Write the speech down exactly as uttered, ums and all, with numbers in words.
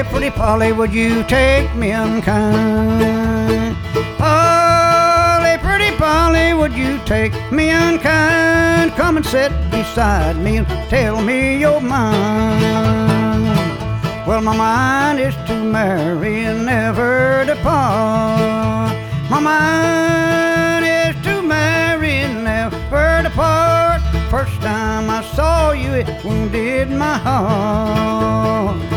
pretty Polly, would you take me unkind? Polly, pretty Polly, would you take me unkind? Come and sit beside me and tell me your mind. Well, my mind is to marry and never depart. My mind is to marry and never depart. First time I saw you, it wounded my heart.